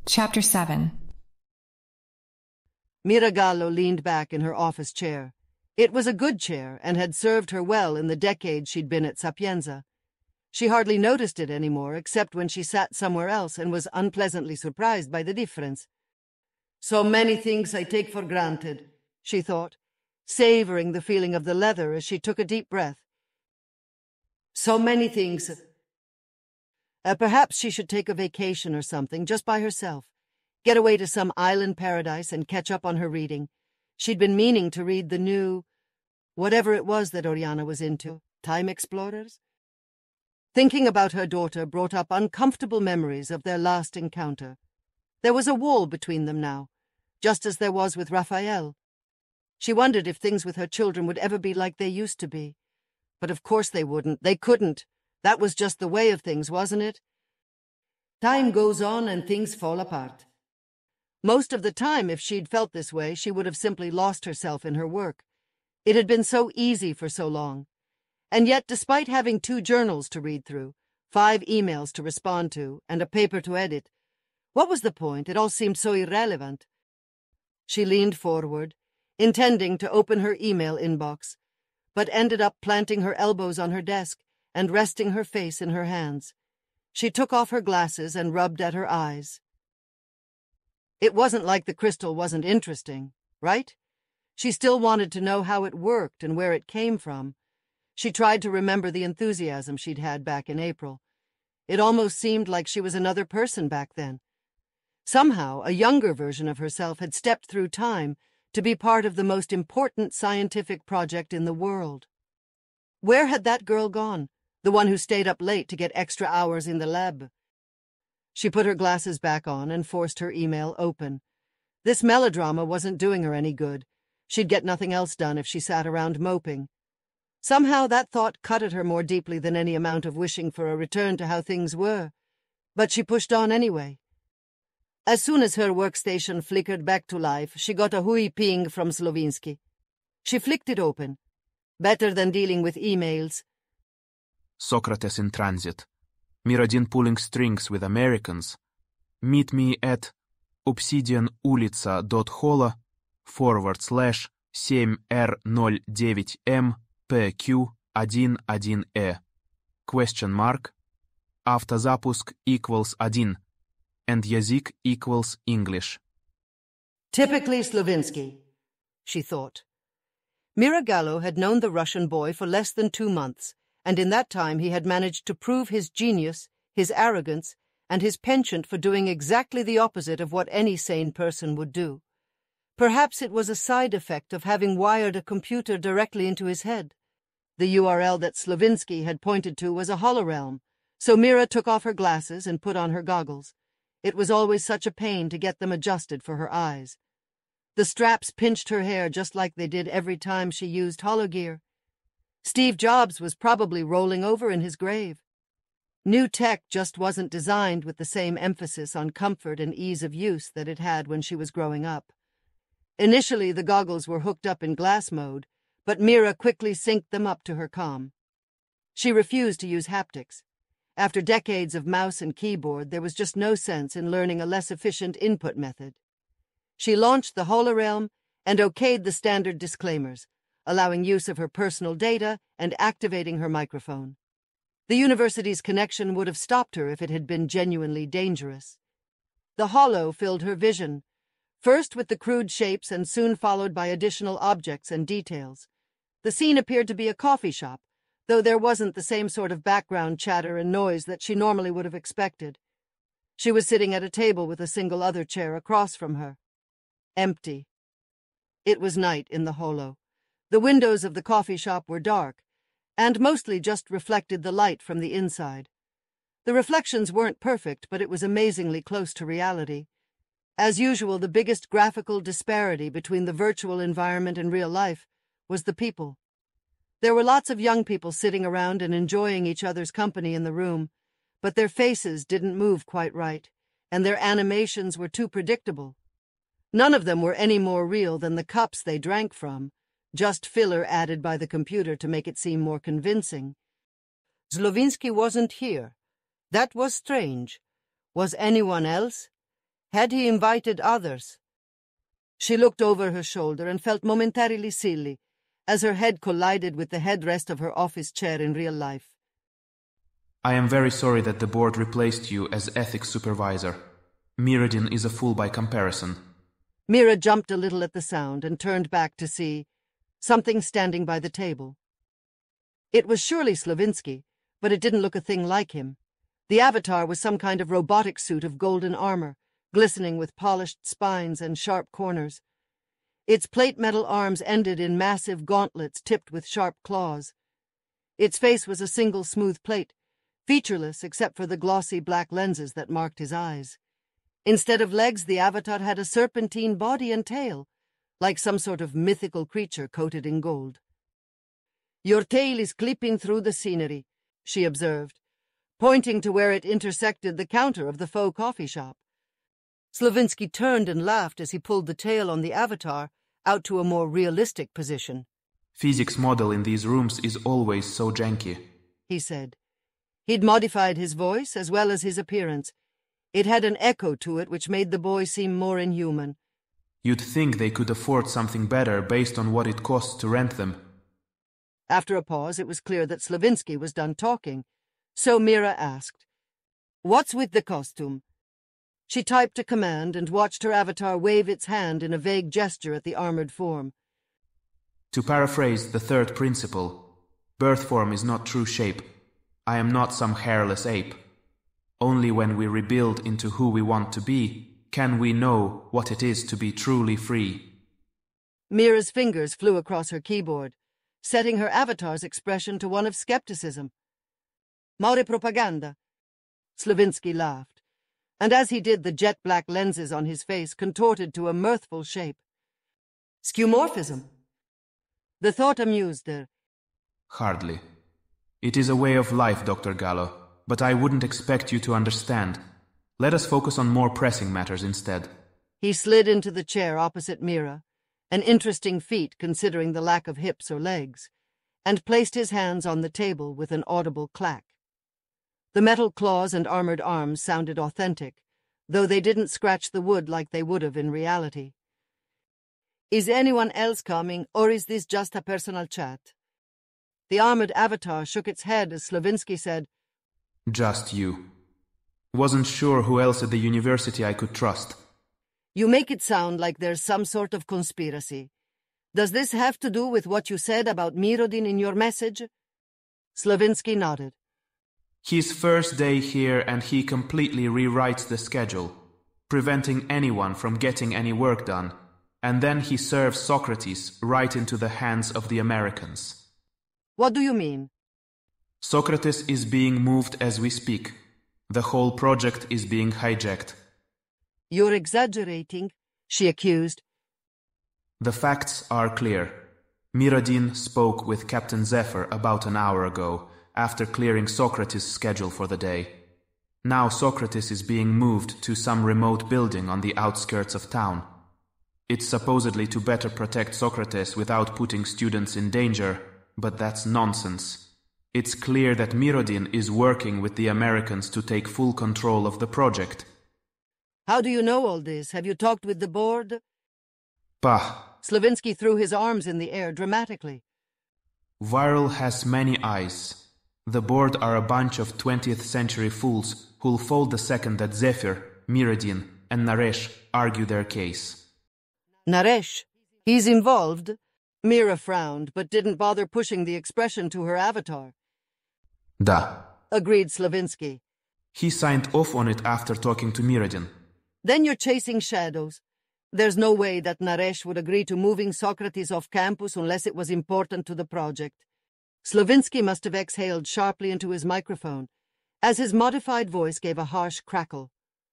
Chapter 7. Mira Gallo leaned back in her office chair. It was a good chair and had served her well in the decade she'd been at Sapienza. She hardly noticed it anymore, except when she sat somewhere else and was unpleasantly surprised by the difference. So many things I take for granted, she thought, savoring the feeling of the leather as she took a deep breath. So many things. Perhaps she should take a vacation or something, just by herself. Get away to some island paradise and catch up on her reading. She'd been meaning to read the new, whatever it was that Oriana was into, Time Explorers? Thinking about her daughter brought up uncomfortable memories of their last encounter. There was a wall between them now, just as there was with Raphael. She wondered if things with her children would ever be like they used to be. But of course they wouldn't. They couldn't. That was just the way of things, wasn't it? Time goes on and things fall apart. Most of the time, if she'd felt this way, she would have simply lost herself in her work. It had been so easy for so long. And yet, despite having 2 journals to read through, 5 emails to respond to, and a paper to edit, what was the point? It all seemed so irrelevant. She leaned forward, intending to open her email inbox, but ended up planting her elbows on her desk and resting her face in her hands. She took off her glasses and rubbed at her eyes. It wasn't like the crystal wasn't interesting, right? She still wanted to know how it worked and where it came from. She tried to remember the enthusiasm she'd had back in April. It almost seemed like she was another person back then. Somehow, a younger version of herself had stepped through time to be part of the most important scientific project in the world. Where had that girl gone? The one who stayed up late to get extra hours in the lab? She put her glasses back on and forced her email open. This melodrama wasn't doing her any good. She'd get nothing else done if she sat around moping. Somehow that thought cut at her more deeply than any amount of wishing for a return to how things were. But she pushed on anyway. As soon as her workstation flickered back to life, she got a hui ping from Slovinsky. She flicked it open. Better than dealing with emails. Socrates in transit. Miradin pulling strings with Americans. Meet me at obsidianulica.hola/7R09M PQ11E. Question mark. Автозапуск equals 1. And язык equals English. Typically Slovinsky, she thought. Mira Gallo had known the Russian boy for less than 2 months, and in that time he had managed to prove his genius, his arrogance, and his penchant for doing exactly the opposite of what any sane person would do. Perhaps it was a side effect of having wired a computer directly into his head. The URL that Slovinsky had pointed to was a holorealm, so Mira took off her glasses and put on her goggles. It was always such a pain to get them adjusted for her eyes. The straps pinched her hair just like they did every time she used hologear. Steve Jobs was probably rolling over in his grave. New tech just wasn't designed with the same emphasis on comfort and ease of use that it had when she was growing up. Initially, the goggles were hooked up in glass mode, but Mira quickly synced them up to her comm. She refused to use haptics. After decades of mouse and keyboard, there was just no sense in learning a less efficient input method. She launched the holorealm and okayed the standard disclaimers, allowing use of her personal data and activating her microphone. The university's connection would have stopped her if it had been genuinely dangerous. The holo filled her vision, first with the crude shapes and soon followed by additional objects and details. The scene appeared to be a coffee shop, though there wasn't the same sort of background chatter and noise that she normally would have expected. She was sitting at a table with a single other chair across from her. Empty. It was night in the holo. The windows of the coffee shop were dark, and mostly just reflected the light from the inside. The reflections weren't perfect, but it was amazingly close to reality. As usual, the biggest graphical disparity between the virtual environment and real life was the people. There were lots of young people sitting around and enjoying each other's company in the room, but their faces didn't move quite right, and their animations were too predictable. None of them were any more real than the cups they drank from, just filler added by the computer to make it seem more convincing. Slovinsky wasn't here. That was strange. Was anyone else? Had he invited others? She looked over her shoulder and felt momentarily silly as her head collided with the headrest of her office chair in real life. I am very sorry that the board replaced you as ethics supervisor. Miradin is a fool by comparison. Mira jumped a little at the sound and turned back to see something standing by the table. It was surely Slavinsky, but it didn't look a thing like him. The avatar was some kind of robotic suit of golden armor, glistening with polished spines and sharp corners. Its plate metal arms ended in massive gauntlets tipped with sharp claws. Its face was a single smooth plate, featureless except for the glossy black lenses that marked his eyes. Instead of legs, the avatar had a serpentine body and tail, like some sort of mythical creature coated in gold. "Your tail is clipping through the scenery," she observed, pointing to where it intersected the counter of the faux coffee shop. Slavinsky turned and laughed as he pulled the tail on the avatar out to a more realistic position. Physics model in these rooms is always so janky, he said. He'd modified his voice as well as his appearance. It had an echo to it which made the boy seem more inhuman. You'd think they could afford something better based on what it costs to rent them. After a pause, it was clear that Slavinsky was done talking, so Mira asked, "What's with the costume?" She typed a command and watched her avatar wave its hand in a vague gesture at the armored form. To paraphrase the third principle, birth form is not true shape. I am not some hairless ape. Only when we rebuild into who we want to be can we know what it is to be truly free. Mira's fingers flew across her keyboard, setting her avatar's expression to one of skepticism. "More propaganda." Slavinsky laughed, and as he did, the jet-black lenses on his face contorted to a mirthful shape. "Skeuomorphism." The thought amused her. Hardly. It is a way of life, Dr. Gallo, but I wouldn't expect you to understand. Let us focus on more pressing matters instead. He slid into the chair opposite Mira, an interesting feat considering the lack of hips or legs, and placed his hands on the table with an audible clack. The metal claws and armored arms sounded authentic, though they didn't scratch the wood like they would have in reality. "Is anyone else coming, or is this just a personal chat?" The armored avatar shook its head as Slavinsky said, "Just you. Wasn't sure who else at the university I could trust." "You make it sound like there's some sort of conspiracy. Does this have to do with what you said about Mirodin in your message?" Slavinsky nodded. His first day here and he completely rewrites the schedule, preventing anyone from getting any work done, and then he serves Socrates right into the hands of the Americans. "What do you mean?" Socrates is being moved as we speak. The whole project is being hijacked. "You're exaggerating," she accused. The facts are clear. Miradin spoke with Captain Zephyr about an hour ago, after clearing Socrates' schedule for the day. Now Socrates is being moved to some remote building on the outskirts of town. It's supposedly to better protect Socrates without putting students in danger, but that's nonsense. It's clear that Mirodin is working with the Americans to take full control of the project. "How do you know all this? Have you talked with the board?" Pah! Slavinsky threw his arms in the air dramatically. Viral has many eyes. The board are a bunch of 20th century fools who'll fold the second that Zephyr, Miradin, and Naresh argue their case. "Naresh? He's involved?" Mira frowned, but didn't bother pushing the expression to her avatar. Da. Agreed Slavinsky. He signed off on it after talking to Miradin. "Then you're chasing shadows. There's no way that Naresh would agree to moving Socrates off campus unless it was important to the project." Slavinsky must have exhaled sharply into his microphone, as his modified voice gave a harsh crackle.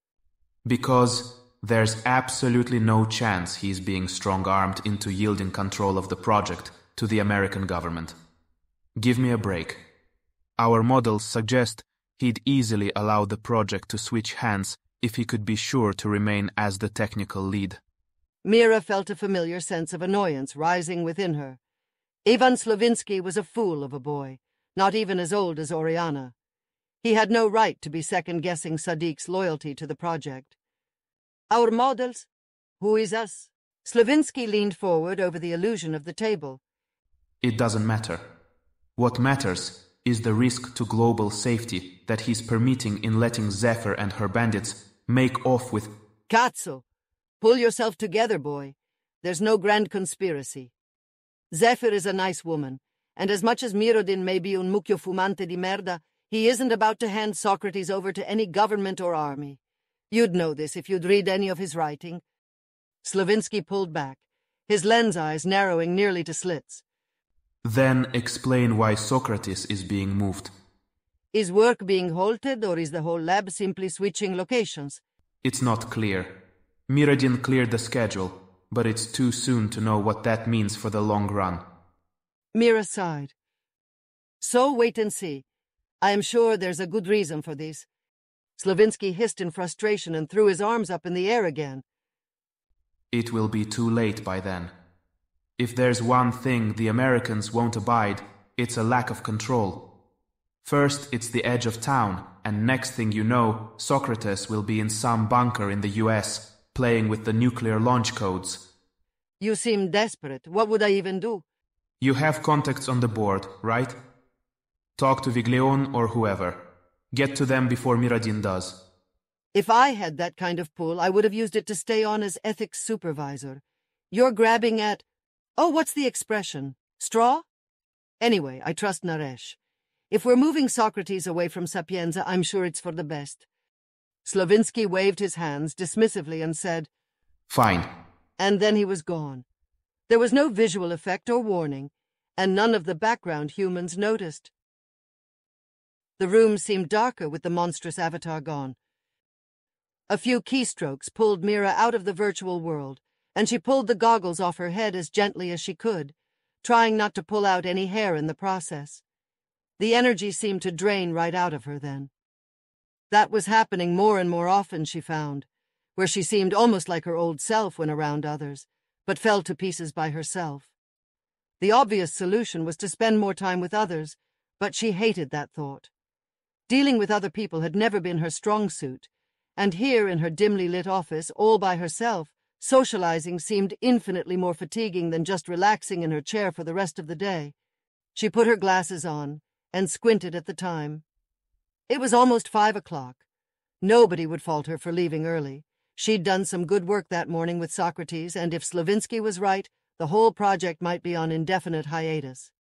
Because there's absolutely no chance he's being strong-armed into yielding control of the project to the American government. Give me a break. Our models suggest he'd easily allow the project to switch hands if he could be sure to remain as the technical lead. Mira felt a familiar sense of annoyance rising within her. Ivan Slavinsky was a fool of a boy, not even as old as Oriana. He had no right to be second-guessing Sadiq's loyalty to the project. Our models? Who is us? Slavinsky leaned forward over the illusion of the table. It doesn't matter. What matters is the risk to global safety that he's permitting in letting Zephyr and her bandits make off with. Cazzo! Pull yourself together, boy. There's no grand conspiracy. Zephyr is a nice woman, and as much as Mirodin may be un mucchio fumante di merda, he isn't about to hand Socrates over to any government or army. You'd know this if you'd read any of his writing. Slavinsky pulled back, his lens eyes narrowing nearly to slits. Then explain why Socrates is being moved. Is work being halted, or is the whole lab simply switching locations? It's not clear. Mirodin cleared the schedule, but it's too soon to know what that means for the long run. Mira sighed. So wait and see. I am sure there's a good reason for this. Slavinsky hissed in frustration and threw his arms up in the air again. It will be too late by then. If there's one thing the Americans won't abide, it's a lack of control. First, it's the edge of town, and next thing you know, Socrates will be in some bunker in the US, playing with the nuclear launch codes. You seem desperate. What would I even do? You have contacts on the board, right? Talk to Viglione or whoever. Get to them before Mirodin does. If I had that kind of pull, I would have used it to stay on as ethics supervisor. You're grabbing at... Oh, what's the expression? Straw? Anyway, I trust Naresh. If we're moving Socrates away from Sapienza, I'm sure it's for the best. Slavinsky waved his hands dismissively and said, Fine. And then he was gone. There was no visual effect or warning, and none of the background humans noticed. The room seemed darker with the monstrous avatar gone. A few keystrokes pulled Mira out of the virtual world, and she pulled the goggles off her head as gently as she could, trying not to pull out any hair in the process. The energy seemed to drain right out of her then. That was happening more and more often, she found, where she seemed almost like her old self when around others, but fell to pieces by herself. The obvious solution was to spend more time with others, but she hated that thought. Dealing with other people had never been her strong suit, and here in her dimly lit office, all by herself, socializing seemed infinitely more fatiguing than just relaxing in her chair for the rest of the day. She put her glasses on and squinted at the time. It was almost 5 o'clock. Nobody would fault her for leaving early. She'd done some good work that morning with Socrates, and if Slavinsky was right, the whole project might be on indefinite hiatus.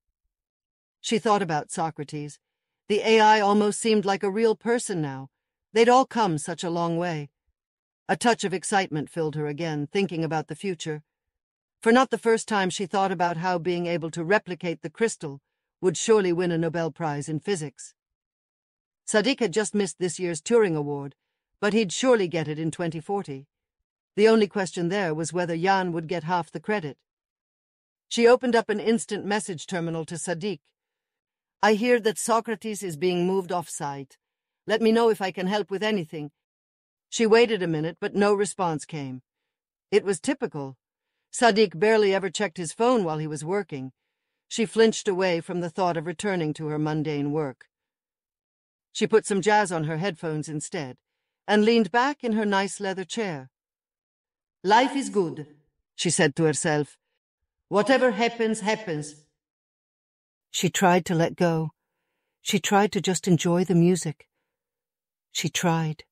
She thought about Socrates. The AI almost seemed like a real person now. They'd all come such a long way. A touch of excitement filled her again, thinking about the future. For not the first time she thought about how being able to replicate the crystal would surely win a Nobel Prize in physics. Sadiq had just missed this year's Turing Award, but he'd surely get it in 2040. The only question there was whether Jan would get half the credit. She opened up an instant message terminal to Sadiq. I hear that Socrates is being moved off-site. Let me know if I can help with anything. She waited a minute, but no response came. It was typical. Sadiq barely ever checked his phone while he was working. She flinched away from the thought of returning to her mundane work. She put some jazz on her headphones instead, and leaned back in her nice leather chair. Life is good, she said to herself. Whatever happens, happens. She tried to let go. She tried to just enjoy the music. She tried.